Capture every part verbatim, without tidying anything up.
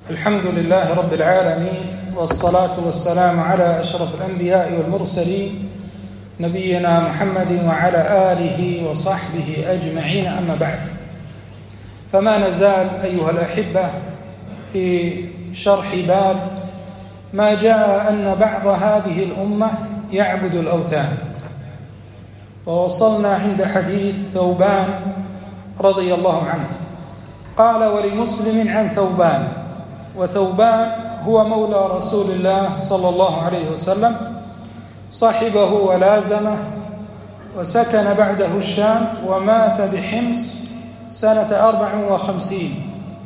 الحمد لله رب العالمين، والصلاة والسلام على أشرف الأنبياء والمرسلين نبينا محمد وعلى آله وصحبه أجمعين، أما بعد. فما نزال أيها الأحبة في شرح باب ما جاء أن بعض هذه الأمة يعبد الأوثان، ووصلنا عند حديث ثوبان رضي الله عنه. قال: ولمسلم عن ثوبان، وثوبان هو مولى رسول الله صلى الله عليه وسلم، صحبه ولازمه، وسكن بعده الشام، ومات بحمص سنة أربع وخمسين،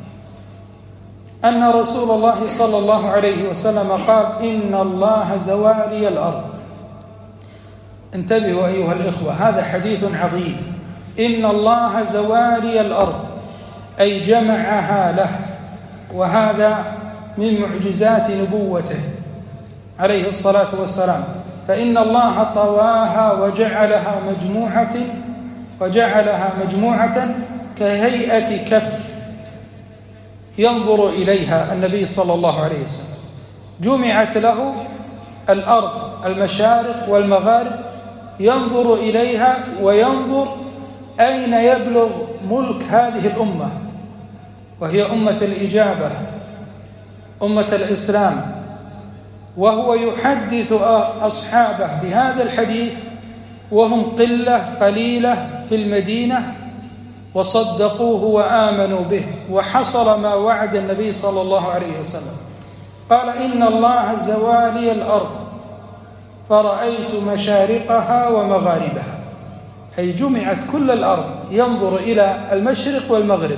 أن رسول الله صلى الله عليه وسلم قال: إن الله زوالي الأرض. انتبهوا أيها الإخوة، هذا حديث عظيم. إن الله زوالي الأرض، أي جمعها له، وهذا من معجزات نبوته عليه الصلاة والسلام. فإن الله طواها وجعلها مجموعة وجعلها مجموعة كهيئة كف ينظر إليها النبي صلى الله عليه وسلم. جمعت له الأرض، المشارق والمغارب، ينظر إليها وينظر أين يبلغ ملك هذه الأمة، وهي أمة الإجابة، أمة الإسلام. وهو يحدث أصحابه بهذا الحديث وهم قلة قليلة في المدينة، وصدقوه وآمنوا به، وحصل ما وعد النبي صلى الله عليه وسلم. قال: إن الله زوالي الأرض فرأيت مشارقها ومغاربها، أي جمعت كل الأرض، ينظر إلى المشرق والمغرب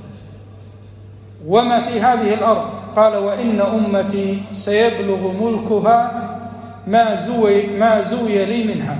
وما في هذه الأرض. قال: وإن أمتي سيبلغ ملكها ما زوي, ما زوي لي منها،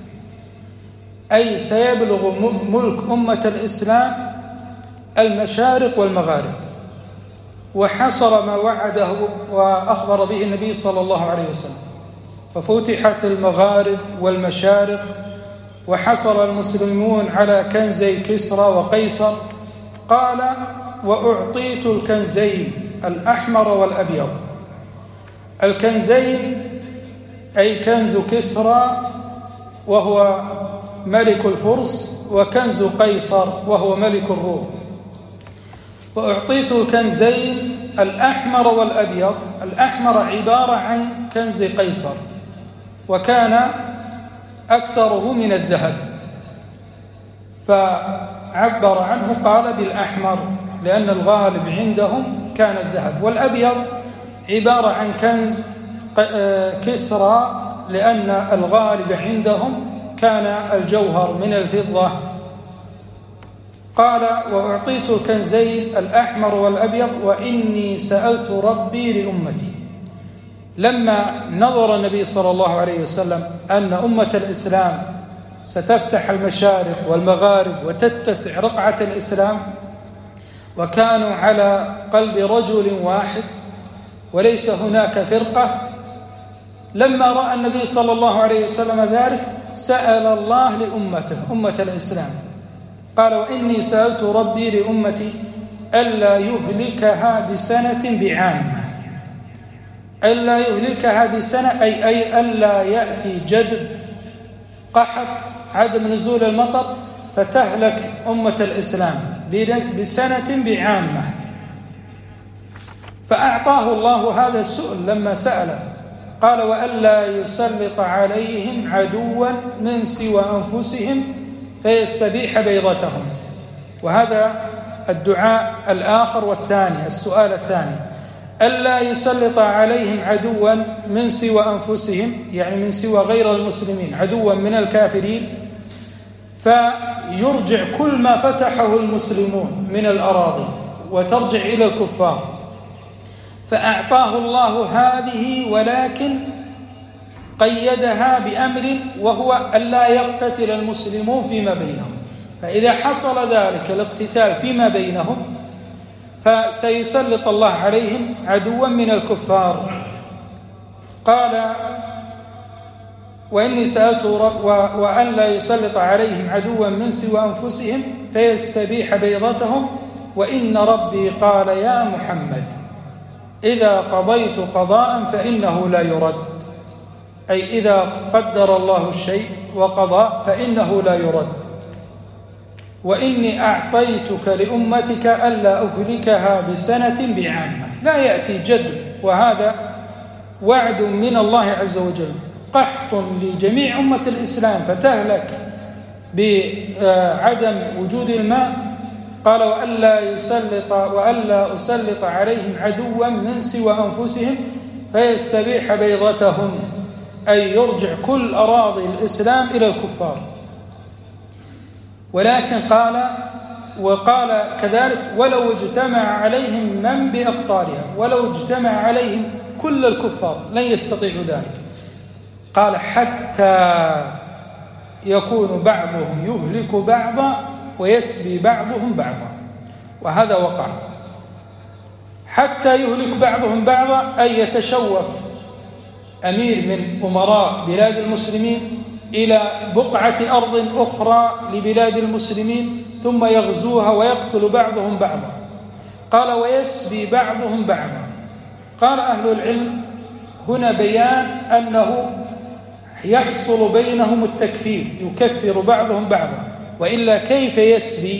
أي سيبلغ ملك أمة الإسلام المشارق والمغارب. وحصل ما وعده وأخبر به النبي صلى الله عليه وسلم، ففتحت المغارب والمشارق، وحصل المسلمون على كنزي كسرى وقيصر. قال: وأعطيت الكنزين الأحمر والأبيض. الكنزين أي كنز كسرى وهو ملك الفرس، وكنز قيصر وهو ملك الروم. وأعطيت الكنزين الأحمر والأبيض. الأحمر عبارة عن كنز قيصر، وكان أكثره من الذهب، فعبر عنه قال بالأحمر لأن الغالب عندهم كان الذهب. والأبيض عبارة عن كنز كسرى لأن الغالب عندهم كان الجوهر من الفضة. قال: وأعطيت الكنزين الأحمر والأبيض وإني سألت ربي لأمتي. لما نظر النبي صلى الله عليه وسلم أن أمة الإسلام ستفتح المشارق والمغارب وتتسع رقعة الإسلام، وكانوا على قلب رجل واحد وليس هناك فرقة، لما رأى النبي صلى الله عليه وسلم ذلك سأل الله لأمته، أمة الإسلام. قال: وإني سألت ربي لأمتي ألا يهلكها بسنة بعامة. ألا يهلكها بسنة أي, أي ألا يأتي جدب قحط عدم نزول المطر فتهلك أمة الإسلام بسنة بعامة. فأعطاه الله هذا السؤال لما سأله. قال: وألا يسلط عليهم عدوا من سوى أنفسهم فيستبيح بيضتهم. وهذا الدعاء الآخر والثاني، السؤال الثاني: ألا يسلط عليهم عدوا من سوى أنفسهم، يعني من سوى غير المسلمين، عدوا من الكافرين، فيرجع كل ما فتحه المسلمون من الأراضي وترجع إلى الكفار. فأعطاه الله هذه، ولكن قيدها بأمر، وهو ألا يقتتل المسلمون فيما بينهم. فإذا حصل ذلك الاقتتال فيما بينهم فسيسلط الله عليهم عدوا من الكفار. قال: وإني سألت رب وأن لا يسلط عليهم عدوا من سوى أنفسهم فيستبيح بيضتهم، وإن ربي قال يا محمد إذا قضيت قضاء فإنه لا يرد، أي إذا قدر الله الشيء وقضى فإنه لا يرد. وإني أعطيتك لأمتك ألا أهلكها بسنة بعامة. لا يأتي جد، وهذا وعد من الله عز وجل، قحط لجميع أمة الإسلام فتهلك بعدم وجود الماء. قال وألا يسلط وألا أسلط عليهم عدوا من سوى أنفسهم فيستبيح بيضتهم، أي يرجع كل أراضي الإسلام إلى الكفار. ولكن قال وقال كذلك ولو اجتمع عليهم من بأقطارها، ولو اجتمع عليهم كل الكفار لن يستطيعوا ذلك. قال حتى يكون بعضهم يهلك بعضا ويسبي بعضهم بعضا، وهذا وقع. حتى يهلك بعضهم بعضا أي يتشوف أمير من أمراء بلاد المسلمين إلى بقعة أرض أخرى لبلاد المسلمين ثم يغزوها ويقتل بعضهم بعضا. قال ويسبي بعضهم بعضا. قال أهل العلم هنا بيان أنه يحصل بينهم التكفير، يكفر بعضهم بعضا، وإلا كيف يسبي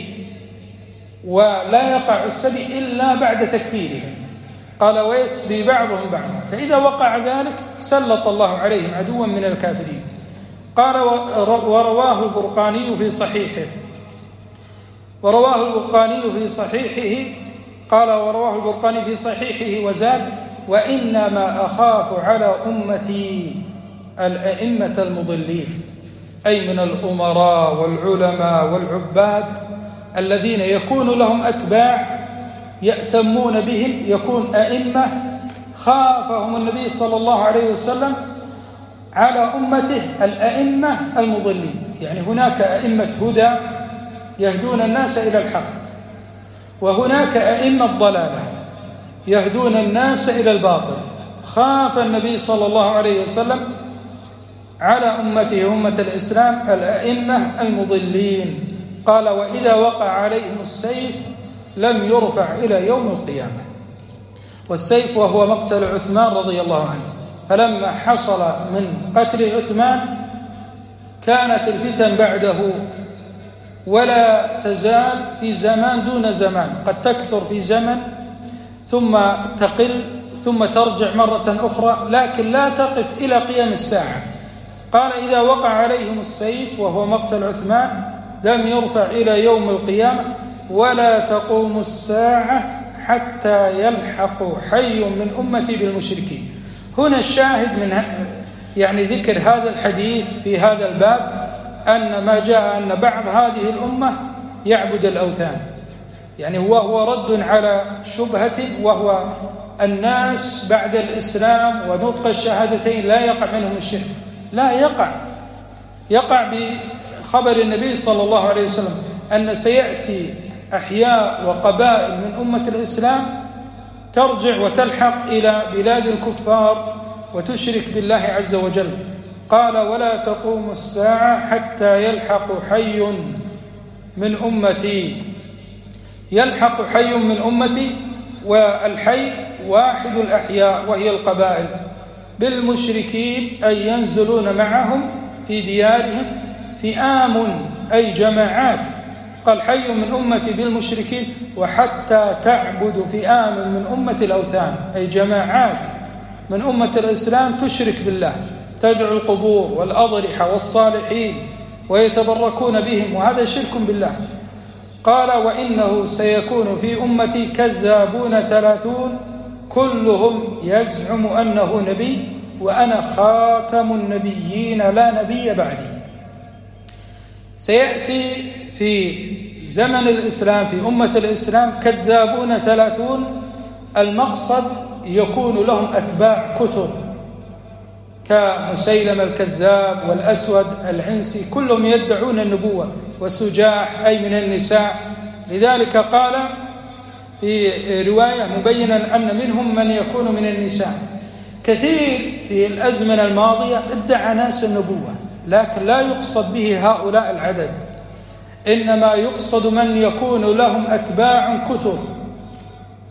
ولا يقع السبي إلا بعد تكفيرهم. قال ويسبي بعضهم بعضا، فإذا وقع ذلك سلط الله عليهم عدوا من الكافرين. قال ورواه البرقاني في صحيحه ورواه البرقاني في صحيحه قال ورواه البرقاني في صحيحه وزاد وإنما أخاف على أمتي الأئمة المضلين، أي من الأمراء والعلماء والعباد الذين يكون لهم أتباع يأتمون بهم، يكون أئمة. خافهم النبي صلى الله عليه وسلم على أمته الأئمة المضلين، يعني هناك أئمة هدى يهدون الناس إلى الحق، وهناك أئمة ضلالة يهدون الناس إلى الباطل. خاف النبي صلى الله عليه وسلم على أمته أمة الإسلام الأئمة المضلين. قال وإذا وقع عليهم السيف لم يرفع إلى يوم القيامة. والسيف وهو مقتل عثمان رضي الله عنه، فلما حصل من قتل عثمان كانت الفتن بعده ولا تزال في زمان دون زمان، قد تكثر في زمن ثم تقل ثم ترجع مرة أخرى، لكن لا تقف إلى قيام الساعة. قال إذا وقع عليهم السيف وهو مقتل عثمان لم يرفع إلى يوم القيامة ولا تقوم الساعة حتى يلحق حي من أمتي بالمشركين. هنا الشاهد من يعني ذكر هذا الحديث في هذا الباب أن ما جاء أن بعض هذه الأمة يعبد الأوثان، يعني هو هو رد على شبهة، وهو الناس بعد الإسلام ونطق الشهادتين لا يقع منهم الشرك، لا يقع يقع بخبر النبي صلى الله عليه وسلم أن سيأتي أحياء وقبائل من أمة الإسلام ترجع وتلحق إلى بلاد الكفار وتشرك بالله عز وجل. قال ولا تقوم الساعة حتى يلحق حي من أمتي، يلحق حي من أمتي، والحي واحد الأحياء وهي القبائل، بالمشركين أي ينزلون معهم في ديارهم فئام أي جماعات. قال حي من أمتي بالمشركين وحتى تعبد فئام من أمة الأوثان، أي جماعات من أمة الإسلام تشرك بالله، تدعو القبور والأضرحة والصالحين ويتبركون بهم، وهذا شرك بالله. قال وإنه سيكون في أمتي كذابون ثلاثون كلهم يزعم أنه نبي وأنا خاتم النبيين لا نبي بعدي. سيأتي في زمن الإسلام في أمة الإسلام كذابون ثلاثون، المقصد يكون لهم أتباع كثر كمسيلم الكذاب والأسود العنسي، كلهم يدعون النبوة، والسجاح أي من النساء. لذلك قال في رواية مبينا أن منهم من يكون من النساء. كثير في الأزمنة الماضية ادعى ناس النبوة، لكن لا يقصد به هؤلاء العدد، إنما يقصد من يكون لهم أتباع كثر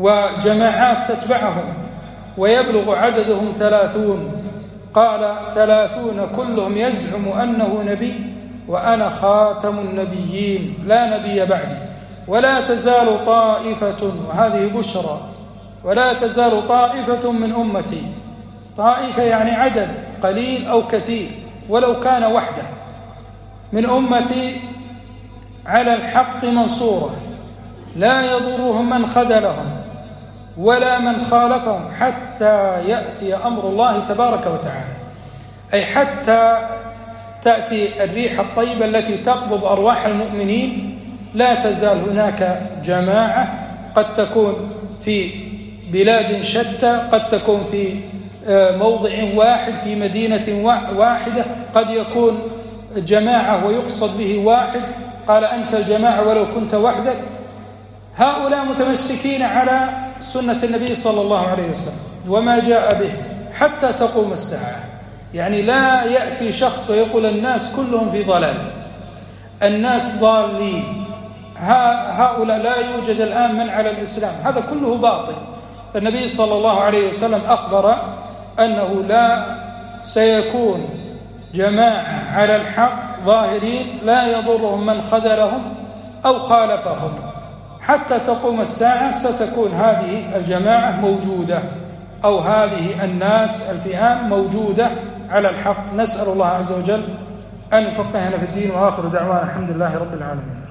وجماعات تتبعهم ويبلغ عددهم ثلاثون. قال ثلاثون كلهم يزعم أنه نبي وأنا خاتم النبيين لا نبي بعدي، ولا تزال طائفة، وهذه بشرى، ولا تزال طائفة من أمتي، طائفة يعني عدد قليل أو كثير ولو كان وحده، من أمتي على الحق منصورة لا يضرهم من خذلهم ولا من خالفهم حتى يأتي أمر الله تبارك وتعالى، أي حتى تأتي الريح الطيبة التي تقبض أرواح المؤمنين. لا تزال هناك جماعة، قد تكون في بلاد شتى، قد تكون في موضع واحد في مدينة واحدة، قد يكون جماعة ويقصد به واحد، قال أنت الجماعة ولو كنت وحدك. هؤلاء متمسكين على سنة النبي صلى الله عليه وسلم وما جاء به حتى تقوم الساعة. يعني لا يأتي شخص ويقول الناس كلهم في ضلال، الناس ضالين، هؤلاء لا يوجد الآن من على الإسلام، هذا كله باطل. فالنبي صلى الله عليه وسلم أخبر أنه لا سيكون جماعة على الحق ظاهرين لا يضرهم من خذلهم أو خالفهم حتى تقوم الساعة. ستكون هذه الجماعة موجودة أو هذه الناس الفئام موجودة على الحق. نسأل الله عز وجل أن يفقهنا في الدين، وآخر دعوانا الحمد لله رب العالمين.